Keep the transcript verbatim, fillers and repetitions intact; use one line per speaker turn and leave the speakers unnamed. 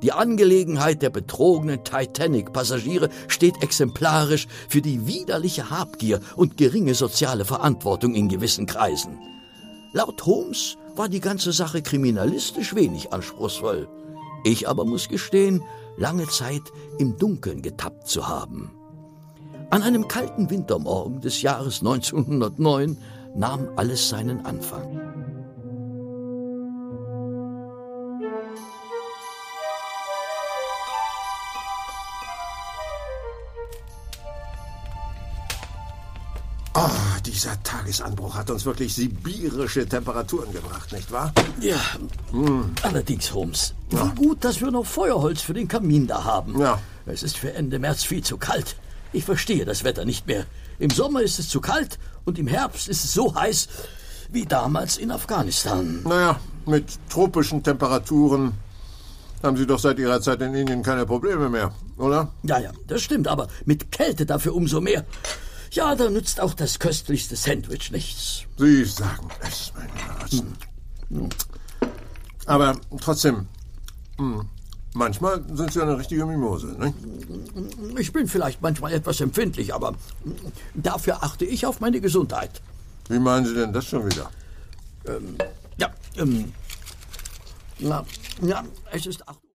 Die Angelegenheit der betrogenen Titanic-Passagiere steht exemplarisch für die widerliche Habgier und geringe soziale Verantwortung in gewissen Kreisen. Laut Holmes war die ganze Sache kriminalistisch wenig anspruchsvoll. Ich aber muss gestehen, lange Zeit im Dunkeln getappt zu haben. An einem kalten Wintermorgen des Jahres neunzehnhundertneun nahm alles seinen Anfang.
Oh, dieser Tagesanbruch hat uns wirklich sibirische Temperaturen gebracht, nicht wahr?
Ja, hm. allerdings, Holmes. Ja. Wie gut, dass wir noch Feuerholz für den Kamin da haben.
Ja.
Es ist für Ende März viel zu kalt. Ich verstehe das Wetter nicht mehr. Im Sommer ist es zu kalt und im Herbst ist es so heiß wie damals in Afghanistan.
Naja, mit tropischen Temperaturen haben Sie doch seit Ihrer Zeit in Indien keine Probleme mehr, oder?
Ja, ja, das stimmt, aber mit Kälte dafür umso mehr. Ja, da nützt auch das köstlichste Sandwich nichts.
Sie sagen es, mein Herzen. Hm. Aber trotzdem, hm, manchmal sind Sie eine richtige Mimose, ne?
Ich bin vielleicht manchmal etwas empfindlich, aber dafür achte ich auf meine Gesundheit.
Wie meinen Sie denn das schon wieder?
Ähm, ja, ähm, na, ja, es ist...